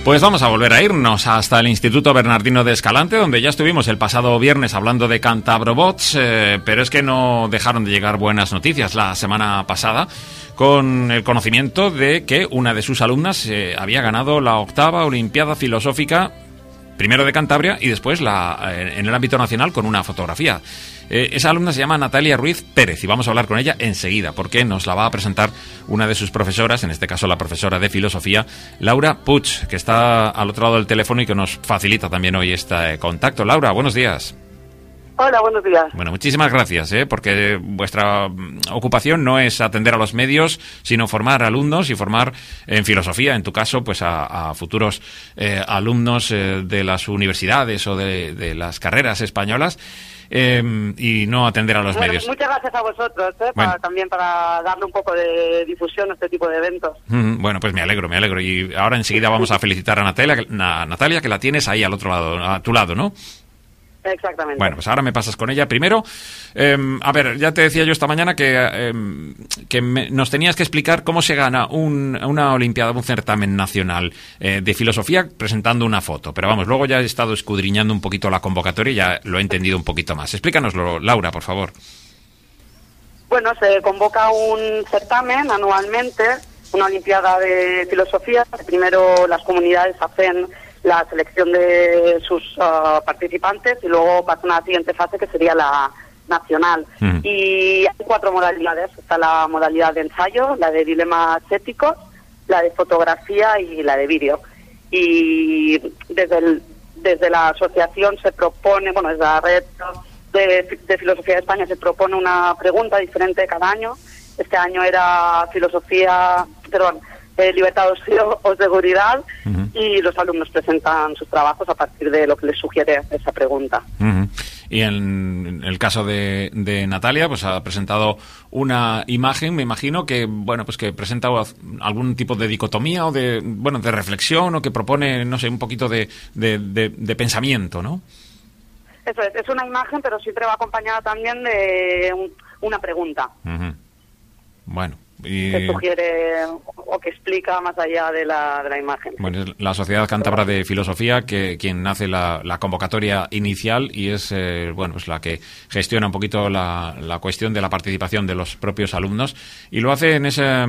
Pues vamos a volver a irnos hasta el Instituto Bernardino de Escalante, donde ya estuvimos el pasado viernes hablando de Cantabrobots, pero es que no dejaron de llegar buenas noticias la semana pasada, con el conocimiento de que una de sus alumnas había ganado la 8ª Olimpiada Filosófica, primero de Cantabria y después en el ámbito nacional con una fotografía. Esa alumna se llama Natalia Ruiz Pérez y vamos a hablar con ella enseguida porque nos la va a presentar una de sus profesoras, en este caso la profesora de filosofía, Laura Puig, que está al otro lado del teléfono y que nos facilita también hoy este contacto. Laura, buenos días. Hola, buenos días. Bueno, muchísimas gracias, porque vuestra ocupación no es atender a los medios, sino formar alumnos y formar en filosofía, en tu caso, pues a futuros alumnos de las universidades o de las carreras españolas. Y no atender a los medios. Muchas gracias a vosotros, también para darle un poco de difusión a este tipo de eventos. Bueno, pues me alegro. Y ahora enseguida vamos a felicitar a Natalia, que la tienes ahí al otro lado, a tu lado, ¿no? Exactamente. Bueno, pues ahora me pasas con ella. Primero, a ver, ya te decía yo esta mañana que nos tenías que explicar cómo se gana una olimpiada, un certamen nacional de filosofía presentando una foto. Pero vamos, luego ya he estado escudriñando un poquito la convocatoria y ya lo he entendido un poquito más. Explícanoslo, Laura, por favor. Bueno, se convoca un certamen anualmente, una olimpiada de filosofía. Primero las comunidades hacen la selección de sus participantes y luego pasan a la siguiente fase, que sería la nacional. Y hay 4 modalidades. Está la modalidad de ensayo, la de dilemas éticos, la de fotografía y la de vídeo. Y desde la asociación se propone, desde la red de filosofía de España se propone una pregunta diferente cada año. Este año era libertad o seguridad, y los alumnos presentan sus trabajos a partir de lo que les sugiere esa pregunta. Y en el caso de Natalia, pues ha presentado una imagen, me imagino que que presenta algún tipo de dicotomía o de reflexión, o que propone, no sé, un poquito de pensamiento, ¿no? Eso es una imagen, pero siempre va acompañada también de una pregunta. Bueno. Que sugiere o que explica más allá de la imagen. Bueno, es la Sociedad Cántabra de Filosofía quien hace la convocatoria inicial y es pues la que gestiona un poquito la cuestión de la participación de los propios alumnos, y lo hace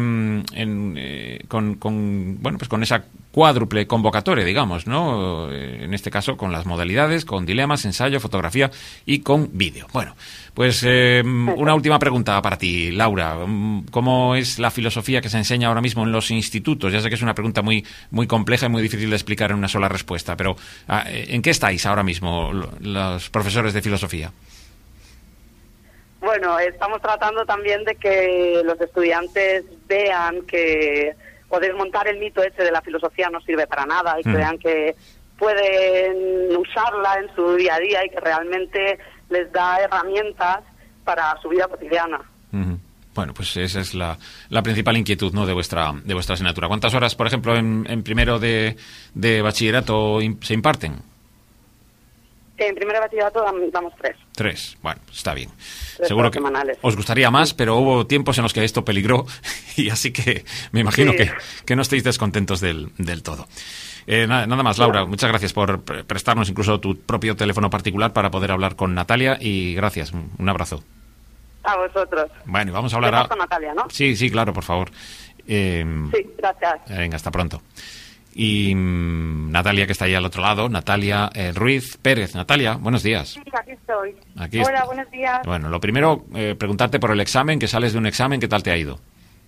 con esa cuádruple convocatoria, digamos, ¿no? En este caso con las modalidades, con dilemas, ensayo, fotografía y con vídeo. Bueno, pues una última pregunta para ti, Laura. ¿Cómo es la filosofía que se enseña ahora mismo en los institutos? Ya sé que es una pregunta muy, muy compleja y muy difícil de explicar en una sola respuesta, pero ¿en qué estáis ahora mismo los profesores de filosofía? Bueno, estamos tratando también de que los estudiantes vean que o desmontar el mito ese de la filosofía no sirve para nada, y que vean que pueden usarla en su día a día y que realmente les da herramientas para su vida cotidiana. Bueno, pues esa es la principal inquietud, ¿no?, de vuestra asignatura. ¿Cuántas horas, por ejemplo, en primero de bachillerato se imparten? En primero de bachillerato damos 3. 3, bueno, está bien. 3 Seguro que semanales. Os gustaría más, pero hubo tiempos en los que esto peligró y así que me imagino que no estéis descontentos del todo. Nada más, Laura, muchas gracias por prestarnos incluso tu propio teléfono particular para poder hablar con Natalia, y gracias, un abrazo. A vosotros. Bueno, y vamos a hablar con Natalia, ¿no? Sí, claro, por favor. Sí, gracias. Venga, hasta pronto. Y Natalia, que está ahí al otro lado, Natalia Ruiz Pérez. Natalia, buenos días. Sí, aquí estoy. Hola, buenos días. Bueno, lo primero, preguntarte por el examen, que sales de un examen, ¿qué tal te ha ido?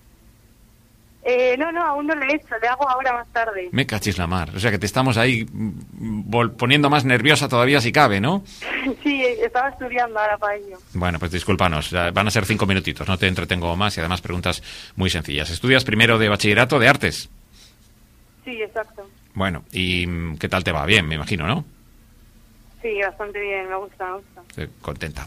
No, aún no lo he hecho, le hago ahora más tarde. Me cachis la mar, o sea que te estamos ahí poniendo más nerviosa todavía si cabe, ¿no? Sí, estaba estudiando ahora para ello. Bueno, pues discúlpanos, van a ser 5 minutitos, no te entretengo más, y además preguntas muy sencillas. ¿Estudias primero de bachillerato de artes? Sí, exacto. Bueno, ¿y qué tal te va? Bien, me imagino, ¿no? Sí, bastante bien, me gusta. Contenta.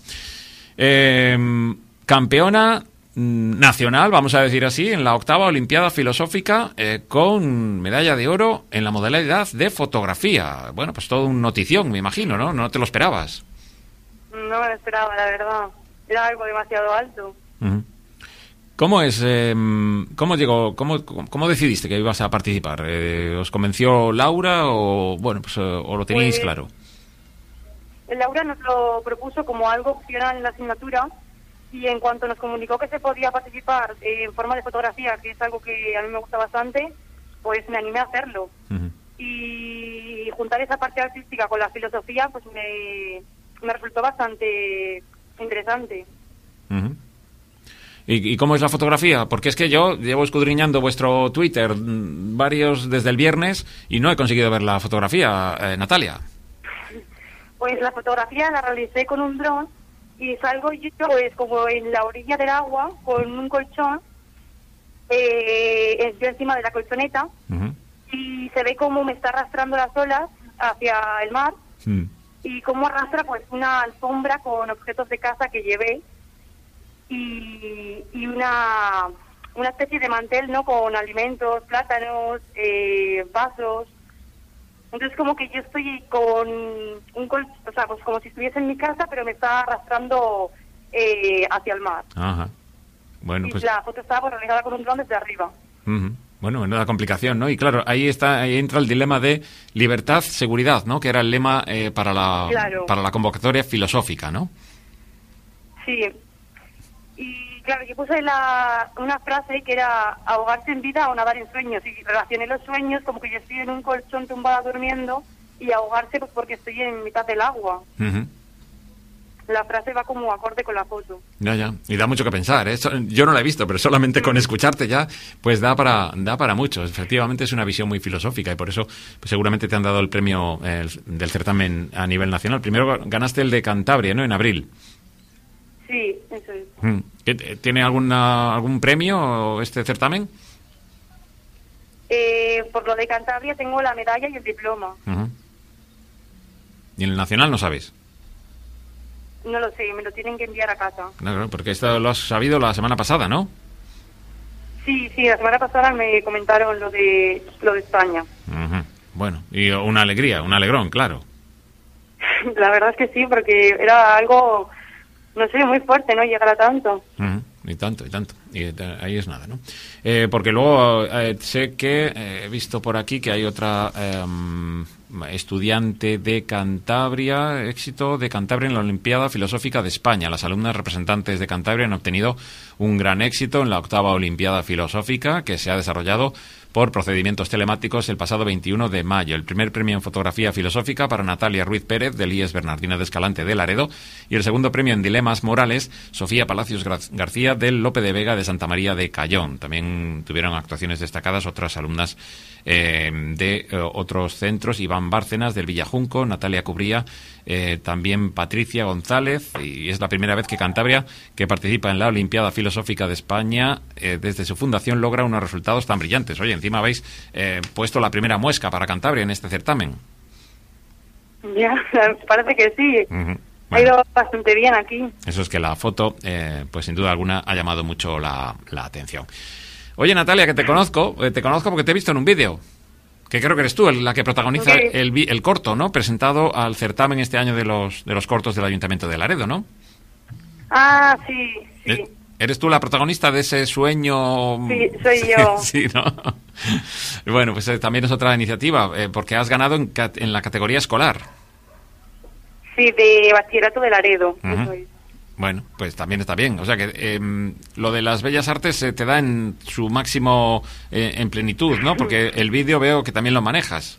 Campeona nacional, vamos a decir así, en la 8ª Olimpiada Filosófica, con medalla de oro en la modalidad de fotografía. Bueno, pues todo un notición, me imagino, ¿no? ¿No te lo esperabas? No me lo esperaba, la verdad. Era algo demasiado alto. ¿Cómo es? ¿Cómo llegó? ¿Cómo decidiste que ibas a participar? ¿Os convenció Laura o bueno, pues o lo teníais claro? Laura nos lo propuso como algo opcional en la asignatura y en cuanto nos comunicó que se podía participar en forma de fotografía, que es algo que a mí me gusta bastante, pues me animé a hacerlo. Uh-huh. Y juntar esa parte artística con la filosofía pues me resultó bastante interesante. Uh-huh. ¿Y cómo es la fotografía? Porque es que yo llevo escudriñando vuestro Twitter varios desde el viernes y no he conseguido ver la fotografía, Natalia. Pues la fotografía la realicé con un dron y salgo yo pues como en la orilla del agua con un colchón, yo encima de la colchoneta. Uh-huh. Y se ve cómo me está arrastrando las olas hacia el mar y cómo arrastra pues una alfombra con objetos de casa que llevé y una especie de mantel, ¿no? Con alimentos, plátanos, vasos. Entonces como que yo estoy con o sea, pues como si estuviese en mi casa, pero me está arrastrando hacia el mar. Ajá. Bueno, pues la foto estaba realizada con un dron desde arriba. Uh-huh. Bueno, menuda complicación, ¿no? Y claro, ahí entra el dilema de libertad, seguridad, ¿no? Que era el lema para la convocatoria filosófica, ¿no? Sí. Y claro, yo puse una frase que era ahogarse en vida o nadar en sueños. Y relacioné los sueños como que yo estoy en un colchón tumbada durmiendo y ahogarse pues porque estoy en mitad del agua. Uh-huh. La frase va como acorde con la foto. Ya. Y da mucho que pensar, ¿eh? Yo no la he visto, pero solamente con escucharte ya, pues da para mucho. Efectivamente es una visión muy filosófica y por eso pues, seguramente te han dado el premio del certamen a nivel nacional. Primero ganaste el de Cantabria, ¿no? En abril. Sí, eso es. ¿Tiene algún premio este certamen? Por lo de Cantabria tengo la medalla y el diploma. Uh-huh. ¿Y en el nacional no sabes? No lo sé, me lo tienen que enviar a casa. Claro, porque esto lo has sabido la semana pasada, ¿no? Sí, la semana pasada me comentaron lo de España. Uh-huh. Bueno, y una alegría, un alegrón, claro. La verdad es que sí, porque era algo, no sé, muy fuerte, ¿no? Llegar a tanto. Uh-huh. Y tanto. Y ahí es nada, ¿no? Porque luego sé que he visto por aquí que hay otra estudiante de Cantabria, éxito de Cantabria en la Olimpiada Filosófica de España. Las alumnas representantes de Cantabria han obtenido un gran éxito en la 8ª Olimpiada Filosófica que se ha desarrollado por procedimientos telemáticos el pasado 21 de mayo. El primer premio en fotografía filosófica para Natalia Ruiz Pérez, del IES Bernardino de Escalante de Laredo, y el segundo premio en dilemas morales, Sofía Palacios García, del Lope de Vega de Santa María de Cayón. También tuvieron actuaciones destacadas otras alumnas de otros centros, Iván Bárcenas del Villajunco, Natalia Cubría, también Patricia González, y es la primera vez que Cantabria, que participa en la Olimpiada Filosófica de España, desde su fundación logra unos resultados tan brillantes. Oye, encima habéis puesto la primera muesca para Cantabria en este certamen. Ya, parece que sí. Uh-huh. Bueno, ha ido bastante bien aquí. Eso es que la foto, pues sin duda alguna, ha llamado mucho la atención. Oye, Natalia, que te conozco porque te he visto en un vídeo, que creo que eres tú la que protagoniza el corto, ¿no? Presentado al certamen este año de los cortos del Ayuntamiento de Laredo, ¿no? Ah, sí. ¿Eres tú la protagonista de ese sueño? Sí, soy yo. Sí, ¿no? Bueno, pues también es otra iniciativa, porque has ganado en la categoría escolar. Sí, de bachillerato de Laredo. Uh-huh. Eso es. Bueno, pues también está bien. O sea que lo de las bellas artes te da en su máximo en plenitud, ¿no? Porque el vídeo veo que también lo manejas.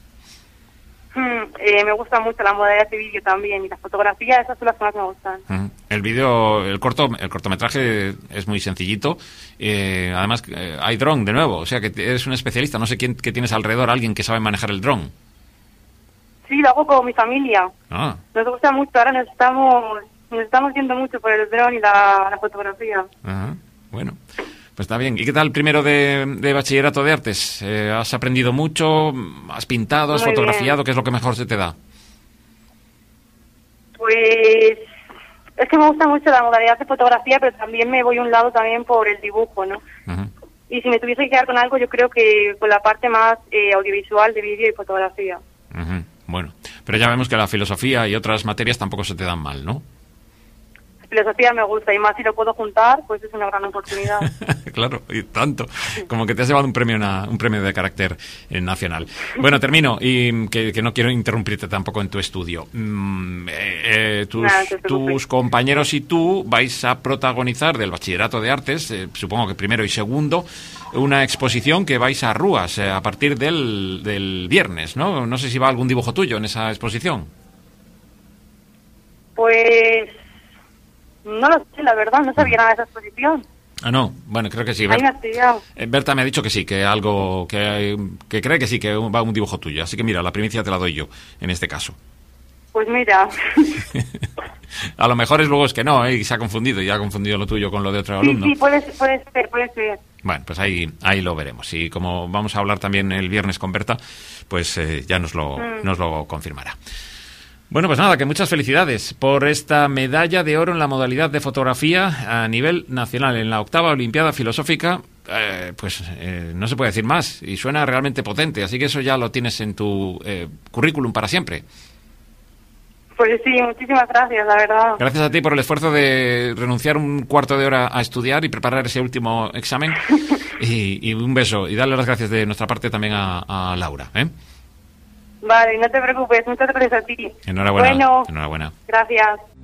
Me gusta mucho la modalidad de vídeo también y las fotografías, esas son las que más me gustan. Uh-huh. El vídeo, el cortometraje es muy sencillito. Además, hay dron de nuevo. O sea que eres un especialista. No sé quién que tienes alrededor, alguien que sabe manejar el dron. Sí, lo hago con mi familia. Ah. Nos gusta mucho. Ahora nos estamos yendo mucho por el dron y la fotografía. Ajá. Bueno, pues está bien. ¿Y qué tal primero de bachillerato de artes? ¿Has aprendido mucho? ¿Has pintado? ¿Has fotografiado? ¿Qué es lo que mejor se te da? Pues es que me gusta mucho la modalidad de fotografía, pero también me voy a un lado también por el dibujo, ¿no? Uh-huh. Y si me tuviese que quedar con algo, yo creo que con la parte más audiovisual de vídeo y fotografía. Uh-huh. Bueno, pero ya vemos que la filosofía y otras materias tampoco se te dan mal, ¿no? filosofía me gusta y más si lo puedo juntar, pues es una gran oportunidad. Claro, y tanto. Como que te has llevado un premio de carácter nacional. Bueno, termino y que no quiero interrumpirte tampoco en tu estudio. Tus compañeros y tú vais a protagonizar del Bachillerato de Artes, supongo que primero y segundo, una exposición que vais a Rúas a partir del viernes, ¿no? No sé si va algún dibujo tuyo en esa exposición. Pues no lo sé, la verdad, no sabía nada de esa exposición. Ah, no, bueno, creo que sí. Berta me ha dicho que sí, que algo, que cree que sí, que va un dibujo tuyo. Así que mira, la primicia te la doy yo, en este caso. Pues mira. A lo mejor luego es que no, y se ha confundido, y ha confundido lo tuyo con lo de otro alumno. Sí, puede ser. Bueno, pues ahí lo veremos. Y como vamos a hablar también el viernes con Berta, pues ya nos lo confirmará. Bueno, pues nada, que muchas felicidades por esta medalla de oro en la modalidad de fotografía a nivel nacional en la 8ª Olimpiada Filosófica. No se puede decir más y suena realmente potente, así que eso ya lo tienes en tu currículum para siempre. Pues sí, muchísimas gracias, la verdad. Gracias a ti por el esfuerzo de renunciar un cuarto de hora a estudiar y preparar ese último examen. y un beso y darle las gracias de nuestra parte también a Laura, ¿eh? Vale, no te preocupes, muchas gracias a ti. Enhorabuena. Bueno, enhorabuena. Gracias.